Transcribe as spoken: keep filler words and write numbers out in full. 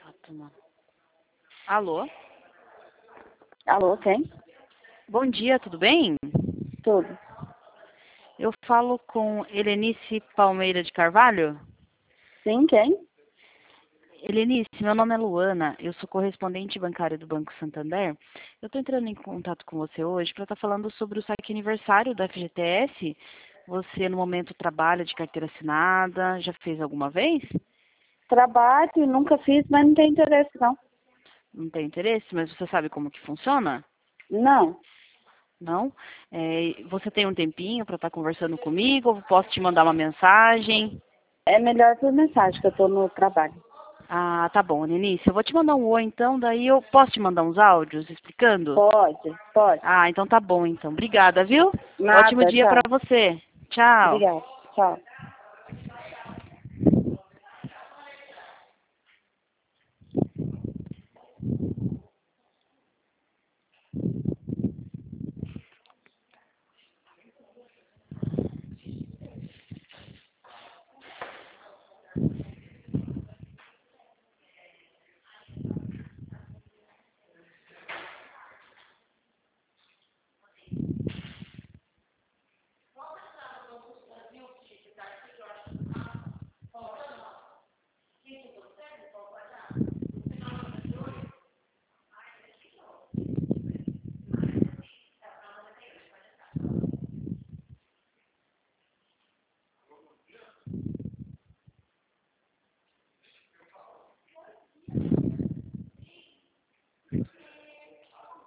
Fátima. Alô? Alô, quem? Bom dia, tudo bem? Tudo. Eu falo com Helenice Palmeira de Carvalho? Sim, quem? Helenice, meu nome é Luana, eu sou correspondente bancária do Banco Santander. Eu estou entrando em contato com você hoje para estar falando sobre o saque aniversário da F G T S. Você, no momento, trabalha de carteira assinada, já fez alguma vez? Trabalho, nunca fiz, mas não tem interesse, não. Não tem interesse, mas você sabe como que funciona? Não. Não? É, você tem um tempinho para estar conversando comigo? Ou posso te mandar uma mensagem? É melhor por mensagem, que eu tô no trabalho. Ah, tá bom, Helenice. Eu vou te mandar um oi, então, daí eu posso te mandar uns áudios explicando? Pode, pode. Ah, então tá bom, então. Obrigada, viu? Ótimo Nada, dia para tchau. você. Tchau. Obrigada. Tchau.